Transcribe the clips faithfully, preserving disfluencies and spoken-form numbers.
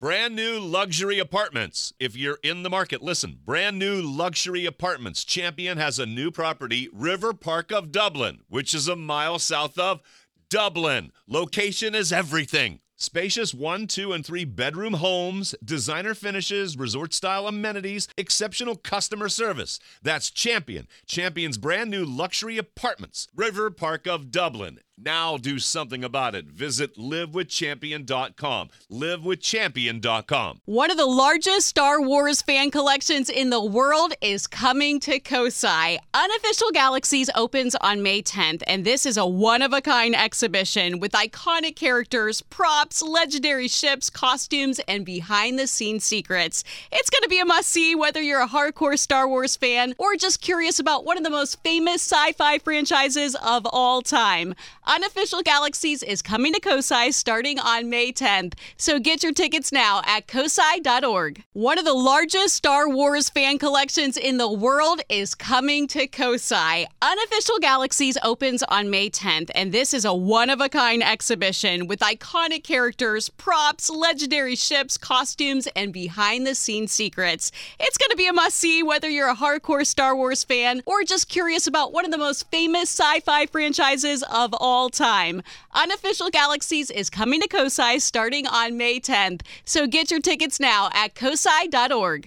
Brand new luxury apartments. If you're in the market, listen. Brand new luxury apartments. Champion has a new property, River Park of Dublin, which is a mile south of Dublin. Location is everything. Spacious one, two, and three bedroom homes, designer finishes, resort-style amenities, exceptional customer service. That's Champion. Champion's brand new luxury apartments. River Park of Dublin. Now do something about it. Visit live with champion dot com. live with champion dot com. One of the largest Star Wars fan collections in the world is coming to Kosai. Unofficial Galaxies opens on May tenth, and this is a one-of-a-kind exhibition with iconic characters, props, legendary ships, costumes, and behind-the-scenes secrets. It's going to be a must-see whether you're a hardcore Star Wars fan or just curious about one of the most famous sci-fi franchises of all time. Unofficial Galaxies is coming to Kosai starting on May tenth, so get your tickets now at kosai dot org. One of the largest Star Wars fan collections in the world is coming to Kosai. Unofficial Galaxies opens on May tenth, and this is a one-of-a-kind exhibition with iconic characters, props, legendary ships, costumes, and behind-the-scenes secrets. It's going to be a must-see whether you're a hardcore Star Wars fan or just curious about one of the most famous sci-fi franchises of all all time. Unofficial Galaxies is coming to Kosai starting on May tenth, so get your tickets now at kosai dot org.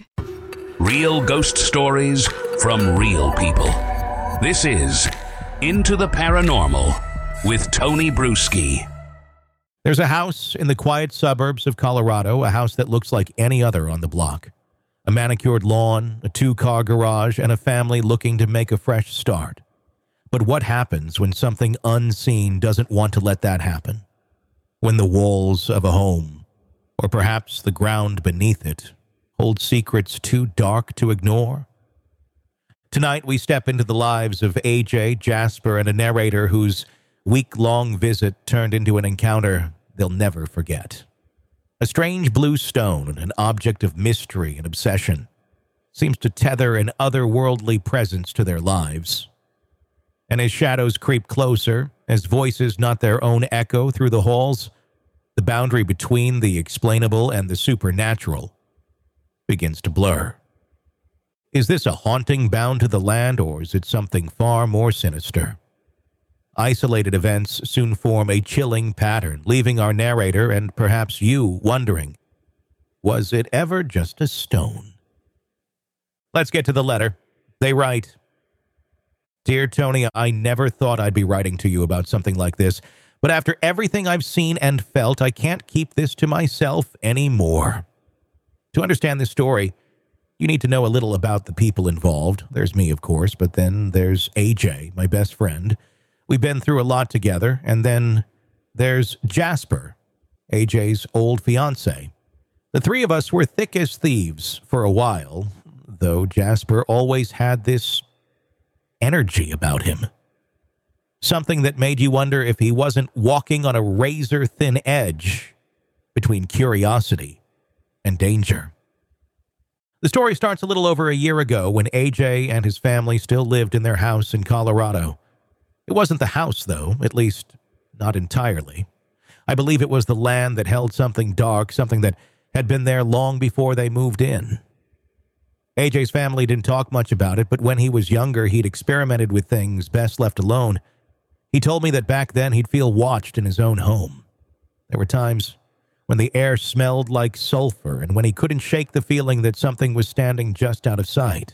Real ghost stories from real people. This is Into the Paranormal with Tony Bruschi. There's a house in the quiet suburbs of Colorado, a house that looks like any other on the block. A manicured lawn, a two-car garage, and a family looking to make a fresh start. But what happens when something unseen doesn't want to let that happen? When the walls of a home, or perhaps the ground beneath it, hold secrets too dark to ignore? Tonight we step into the lives of A J, Jasper, and a narrator whose week-long visit turned into an encounter they'll never forget. A strange blue stone, an object of mystery and obsession, seems to tether an otherworldly presence to their lives. And as shadows creep closer, as voices not their own echo through the halls, the boundary between the explainable and the supernatural begins to blur. Is this a haunting bound to the land, or is it something far more sinister? Isolated events soon form a chilling pattern, leaving our narrator and perhaps you wondering, was it ever just a stone? Let's get to the letter. They write, Dear Tony, I never thought I'd be writing to you about something like this, but after everything I've seen and felt, I can't keep this to myself anymore. To understand this story, you need to know a little about the people involved. There's me, of course, but then there's A J, my best friend. We've been through a lot together, and then there's Jasper, A J's old fiancé. The three of us were thick as thieves for a while, though Jasper always had this energy about him. Something that made you wonder if he wasn't walking on a razor-thin edge between curiosity and danger. The story starts a little over a year ago when A J and his family still lived in their house in Colorado. It wasn't the house, though, at least not entirely. I believe it was the land that held something dark, something that had been there long before they moved in. A J's family didn't talk much about it, but when he was younger, he'd experimented with things best left alone. He told me that back then he'd feel watched in his own home. There were times when the air smelled like sulfur and when he couldn't shake the feeling that something was standing just out of sight.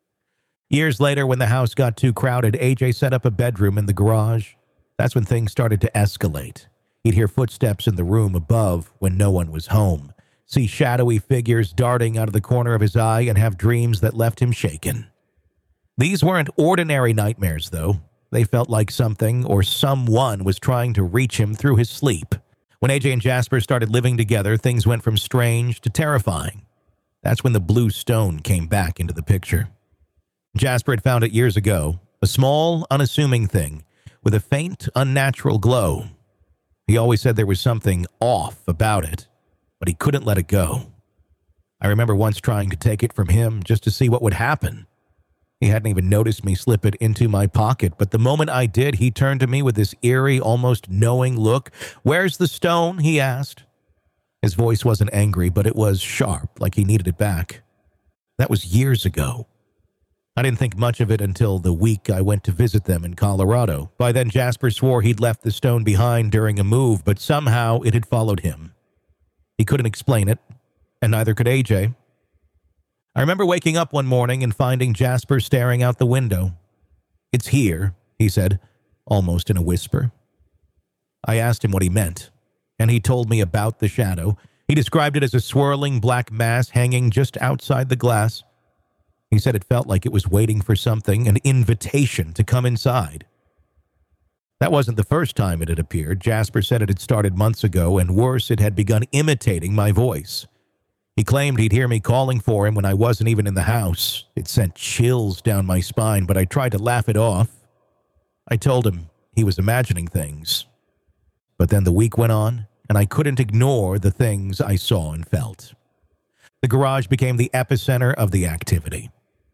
Years later, when the house got too crowded, A J set up a bedroom in the garage. That's when things started to escalate. He'd hear footsteps in the room above when no one was home, see shadowy figures darting out of the corner of his eye, and have dreams that left him shaken. These weren't ordinary nightmares, though. They felt like something or someone was trying to reach him through his sleep. When A J and Jasper started living together, things went from strange to terrifying. That's when the blue stone came back into the picture. Jasper had found it years ago, a small, unassuming thing with a faint, unnatural glow. He always said there was something off about it, but he couldn't let it go. I remember once trying to take it from him just to see what would happen. He hadn't even noticed me slip it into my pocket, but the moment I did, he turned to me with this eerie, almost knowing look. "Where's the stone?" he asked. His voice wasn't angry, but it was sharp, like he needed it back. That was years ago. I didn't think much of it until the week I went to visit them in Colorado. By then, Jasper swore he'd left the stone behind during a move, but somehow it had followed him. He couldn't explain it, and neither could A J. I remember waking up one morning and finding Jasper staring out the window. "It's here," he said, almost in a whisper. I asked him what he meant, and he told me about the shadow. He described it as a swirling black mass hanging just outside the glass. He said it felt like it was waiting for something, an invitation to come inside. That wasn't the first time it had appeared. Jasper said it had started months ago, and worse, it had begun imitating my voice. He claimed he'd hear me calling for him when I wasn't even in the house. It sent chills down my spine, but I tried to laugh it off. I told him he was imagining things. But then the week went on, and I couldn't ignore the things I saw and felt. The garage became the epicenter of the activity.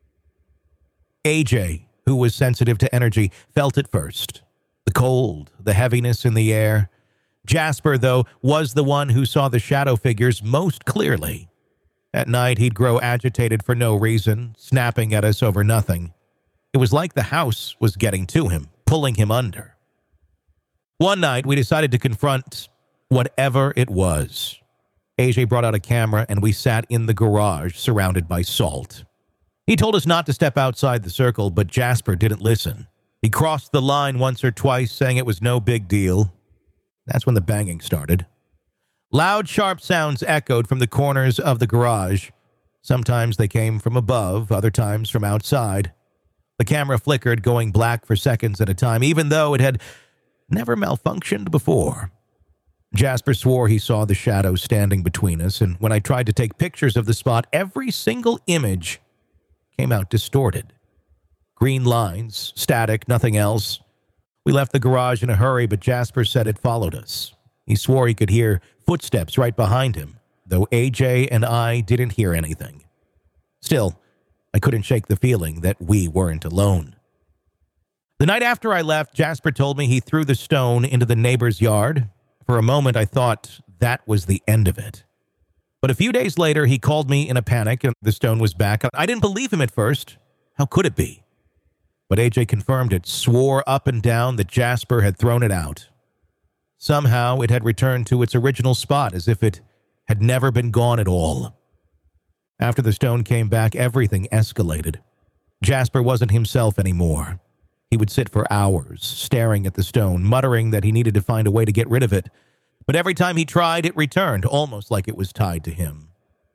A J, who was sensitive to energy, felt it first. The cold, the heaviness in the air. Jasper, though, was the one who saw the shadow figures most clearly. At night, he'd grow agitated for no reason, snapping at us over nothing. It was like the house was getting to him, pulling him under. One night, we decided to confront whatever it was. A J brought out a camera, and we sat in the garage, surrounded by salt. He told us not to step outside the circle, but Jasper didn't listen. He crossed the line once or twice, saying it was no big deal. That's when the banging started. Loud, sharp sounds echoed from the corners of the garage. Sometimes they came from above, other times from outside. The camera flickered, going black for seconds at a time, even though it had never malfunctioned before. Jasper swore he saw the shadow standing between us, and when I tried to take pictures of the spot, every single image came out distorted. Green lines, static, nothing else. We left the garage in a hurry, but Jasper said it followed us. He swore he could hear footsteps right behind him, though A J and I didn't hear anything. Still, I couldn't shake the feeling that we weren't alone. The night after I left, Jasper told me he threw the stone into the neighbor's yard. For a moment, I thought that was the end of it. But a few days later, he called me in a panic, and the stone was back. I didn't believe him at first. How could it be? But A J confirmed it, swore up and down that Jasper had thrown it out. Somehow, it had returned to its original spot, as if it had never been gone at all. After the stone came back, everything escalated. Jasper wasn't himself anymore. He would sit for hours, staring at the stone, muttering that he needed to find a way to get rid of it. But every time he tried, it returned, almost like it was tied to him.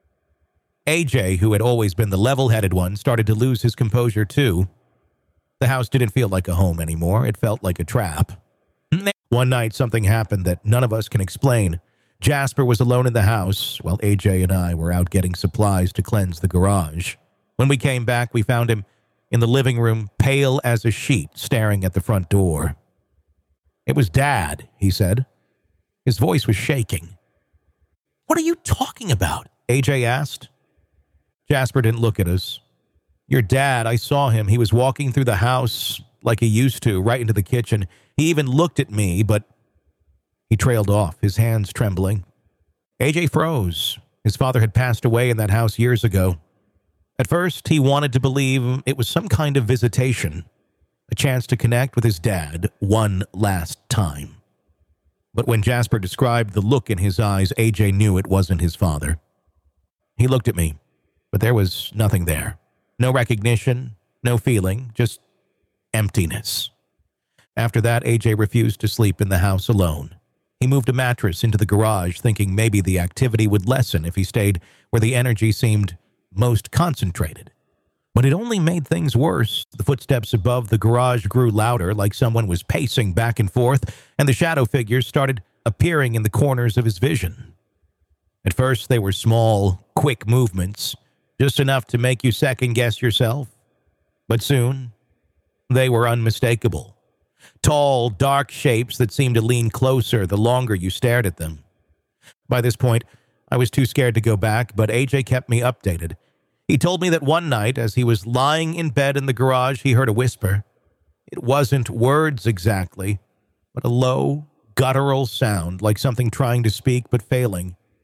A J, who had always been the level-headed one, started to lose his composure too. The house didn't feel like a home anymore. It felt like a trap. One night, something happened that none of us can explain. Jasper was alone in the house, while A J and I were out getting supplies to cleanse the garage. When we came back, we found him in the living room, pale as a sheet, staring at the front door. "It was Dad," he said. His voice was shaking. "What are you talking about?" A J asked. Jasper didn't look at us. "Your dad, I saw him. He was walking through the house like he used to, right into the kitchen. He even looked at me, but..." He trailed off, his hands trembling. A J froze. His father had passed away in that house years ago. At first, he wanted to believe it was some kind of visitation, a chance to connect with his dad one last time. But when Jasper described the look in his eyes, A J knew it wasn't his father. He looked at me, but there was nothing there. No recognition, no feeling, just emptiness. After that, A J refused to sleep in the house alone. He moved a mattress into the garage, thinking maybe the activity would lessen if he stayed where the energy seemed most concentrated. But it only made things worse. The footsteps above the garage grew louder, like someone was pacing back and forth, and the shadow figures started appearing in the corners of his vision. At first, they were small, quick movements, just enough to make you second-guess yourself. But soon, they were unmistakable. Tall, dark shapes that seemed to lean closer the longer you stared at them. By this point, I was too scared to go back, but A J kept me updated. He told me that one night, as he was lying in bed in the garage, he heard a whisper. It wasn't words exactly, but a low, guttural sound, like something trying to speak but failing.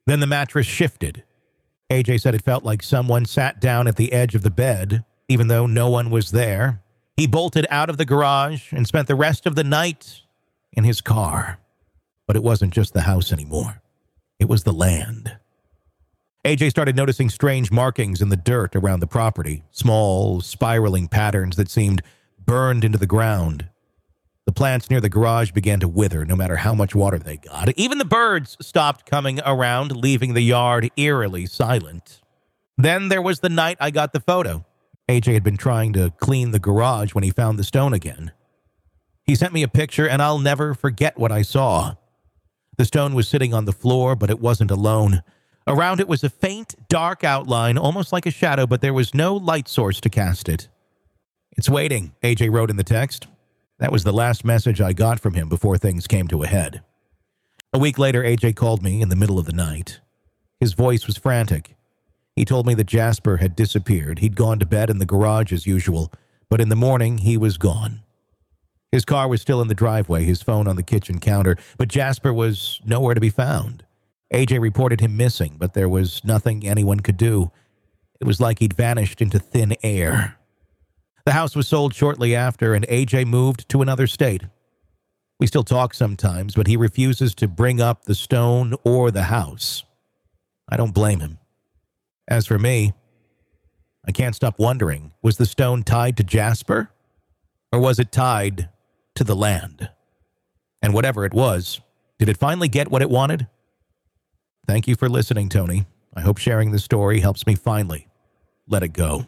Then the mattress shifted. A J said it felt like someone sat down at the edge of the bed, even though no one was there. He bolted out of the garage and spent the rest of the night in his car. But it wasn't just the house anymore. It was the land. A J started noticing strange markings in the dirt around the property, small, spiraling patterns that seemed burned into the ground. The plants near the garage began to wither no matter how much water they got. Even the birds stopped coming around, leaving the yard eerily silent. Then there was the night I got the photo. A J had been trying to clean the garage when he found the stone again. He sent me a picture, and I'll never forget what I saw. The stone was sitting on the floor, but it wasn't alone. Around it was a faint, dark outline, almost like a shadow, but there was no light source to cast it. "It's waiting," A J wrote in the text. That was the last message I got from him before things came to a head. A week later, A J called me in the middle of the night. His voice was frantic. He told me that Jasper had disappeared. He'd gone to bed in the garage as usual, but in the morning, he was gone. His car was still in the driveway, his phone on the kitchen counter, but Jasper was nowhere to be found. A J reported him missing, but there was nothing anyone could do. It was like he'd vanished into thin air. The house was sold shortly after, and A J moved to another state. We still talk sometimes, but he refuses to bring up the stone or the house. I don't blame him. As for me, I can't stop wondering, was the stone tied to Jasper? Or was it tied to the land? And whatever it was, did it finally get what it wanted? Thank you for listening, Tony. I hope sharing this story helps me finally let it go.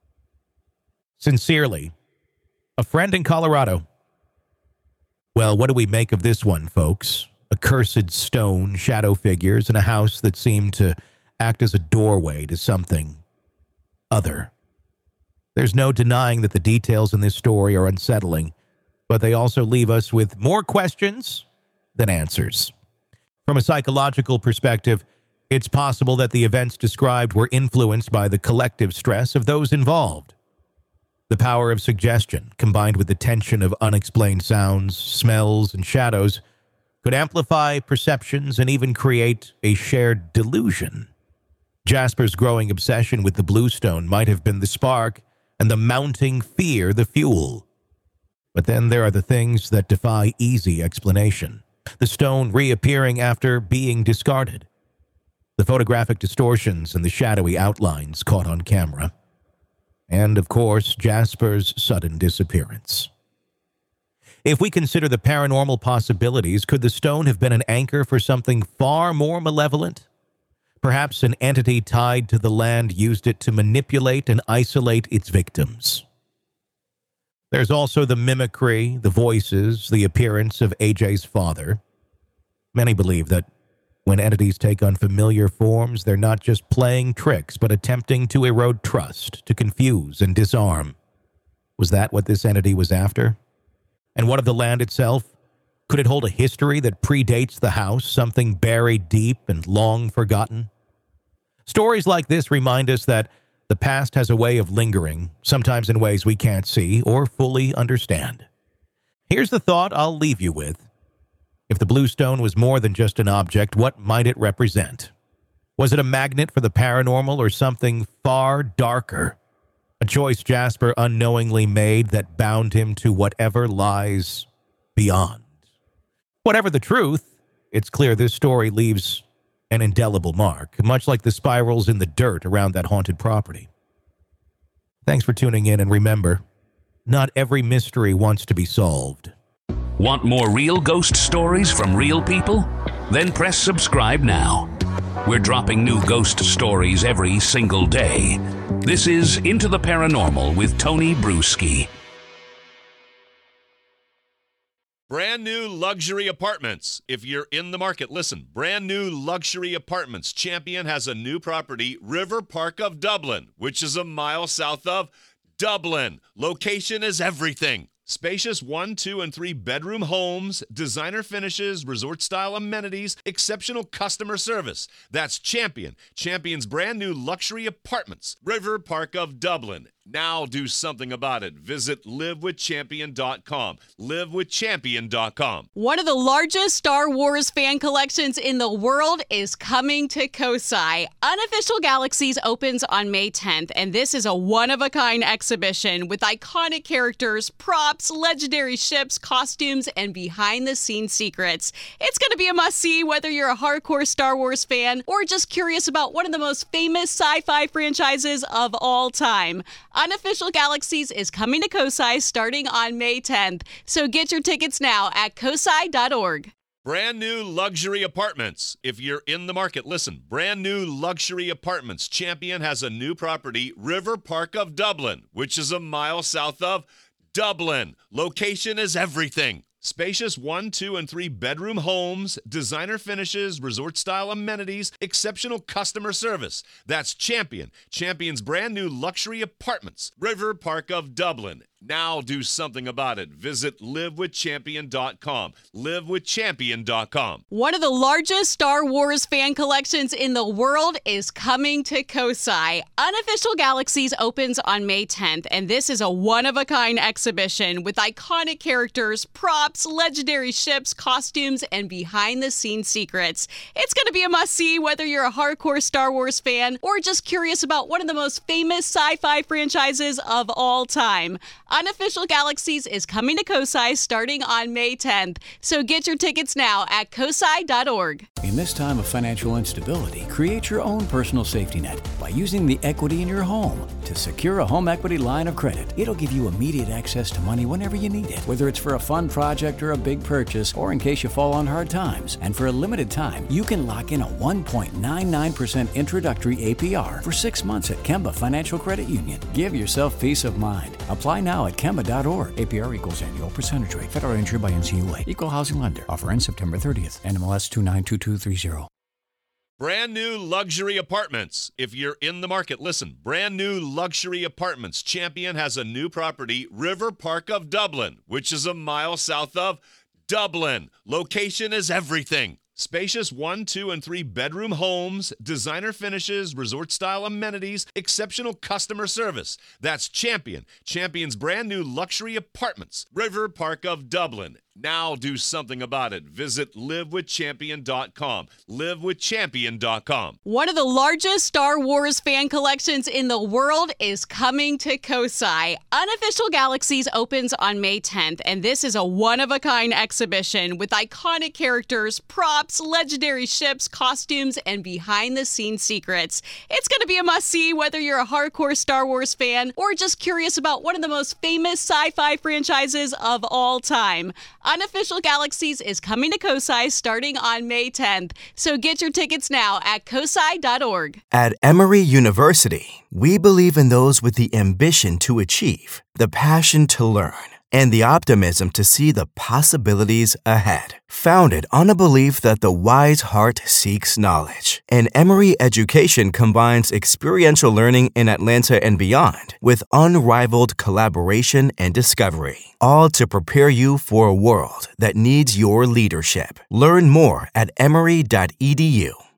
Sincerely, a friend in Colorado. Well, what do we make of this one, folks? Accursed stone, shadow figures, and a house that seemed to act as a doorway to something other. There's no denying that the details in this story are unsettling, but they also leave us with more questions than answers. From a psychological perspective, it's possible that the events described were influenced by the collective stress of those involved. The power of suggestion, combined with the tension of unexplained sounds, smells, and shadows, could amplify perceptions and even create a shared delusion. Jasper's growing obsession with the bluestone might have been the spark, and the mounting fear the fuel. But then there are the things that defy easy explanation. The stone reappearing after being discarded. The photographic distortions and the shadowy outlines caught on camera. And, of course, Jasper's sudden disappearance. If we consider the paranormal possibilities, could the stone have been an anchor for something far more malevolent? Perhaps an entity tied to the land used it to manipulate and isolate its victims. There's also the mimicry, the voices, the appearance of A J's father. Many believe that when entities take on familiar forms, they're not just playing tricks, but attempting to erode trust, to confuse and disarm. Was that what this entity was after? And what of the land itself? Could it hold a history that predates the house, something buried deep and long forgotten? Stories like this remind us that the past has a way of lingering, sometimes in ways we can't see or fully understand. Here's the thought I'll leave you with. If the blue stone was more than just an object, what might it represent? Was it a magnet for the paranormal or something far darker? A choice Jasper unknowingly made that bound him to whatever lies beyond. Whatever the truth, it's clear this story leaves an indelible mark, much like the spirals in the dirt around that haunted property. Thanks for tuning in, and remember, not every mystery wants to be solved. Want more real ghost stories from real people? Then press subscribe now. We're dropping new ghost stories every single day. This is Into the Paranormal with Tony Bruschi. Brand new luxury apartments. If you're in the market, listen. Brand new luxury apartments. Champion has a new property, River Park of Dublin, which is a mile south of Dublin. Location is everything. Spacious one, two, and three bedroom homes, designer finishes, resort-style amenities, exceptional customer service. That's Champion. Champion's brand new luxury apartments, River Park of Dublin. Now do something about it. Visit live with champion dot com. live with champion dot com. One of the largest Star Wars fan collections in the world is coming to Kosai. Unofficial Galaxies opens on May tenth, and this is a one-of-a-kind exhibition with iconic characters, props, legendary ships, costumes, and behind-the-scenes secrets. It's going to be a must-see whether you're a hardcore Star Wars fan or just curious about one of the most famous sci-fi franchises of all time. Unofficial Galaxies is coming to Kosai starting on May tenth, so get your tickets now at kosai dot org. Brand new luxury apartments. If you're in the market, listen. Brand new luxury apartments. Champion has a new property, River Park of Dublin, which is a mile south of Dublin. Location is everything. Spacious one, two, and three bedroom homes, designer finishes, resort-style amenities, exceptional customer service. That's Champion. Champion's brand new luxury apartments. River Park of Dublin. Now do something about it. Visit live with champion dot com. live with champion dot com. One of the largest Star Wars fan collections in the world is coming to Kosai. Unofficial Galaxies opens on May tenth, and this is a one-of-a-kind exhibition with iconic characters, props, legendary ships, costumes, and behind-the-scenes secrets. It's going to be a must-see whether you're a hardcore Star Wars fan or just curious about one of the most famous sci-fi franchises of all time. Unofficial Galaxies is coming to Kosai starting on May tenth, so get your tickets now at kosai dot org. In this time of financial instability, create your own personal safety net by using the equity in your home to secure a home equity line of credit. It'll give you immediate access to money whenever you need it, whether it's for a fun project or a big purchase, or in case you fall on hard times. And for a limited time, you can lock in a one point nine nine percent introductory A P R for six months at Kemba Financial Credit Union. Give yourself peace of mind. Apply now at kemba dot org. A P R equals annual percentage rate. Federal insured by N C U A. Equal housing lender. Offer ends September thirtieth. N M L S two nine two two three zero. Brand new luxury apartments. If you're in the market, listen. Brand new luxury apartments. Champion has a new property, River Park of Dublin, which is a mile south of Dublin. Location is everything. Spacious one, two, and three bedroom homes, designer finishes, resort-style amenities, exceptional customer service. That's Champion. Champion's brand new luxury apartments. River Park of Dublin. Now do something about it. Visit live with champion dot com. live with champion dot com. One of the largest Star Wars fan collections in the world is coming to Kosai. Unofficial Galaxies opens on May tenth, and this is a one-of-a-kind exhibition with iconic characters, props, legendary ships, costumes, and behind-the-scenes secrets. It's going to be a must-see whether you're a hardcore Star Wars fan or just curious about one of the most famous sci-fi franchises of all time. Unofficial Galaxies is coming to Kosai starting on May tenth, so get your tickets now at kosai dot org. At Emory University, we believe in those with the ambition to achieve, the passion to learn, and the optimism to see the possibilities ahead. Founded on a belief that the wise heart seeks knowledge, and Emory education combines experiential learning in Atlanta and beyond with unrivaled collaboration and discovery, all to prepare you for a world that needs your leadership. Learn more at emory dot e d u.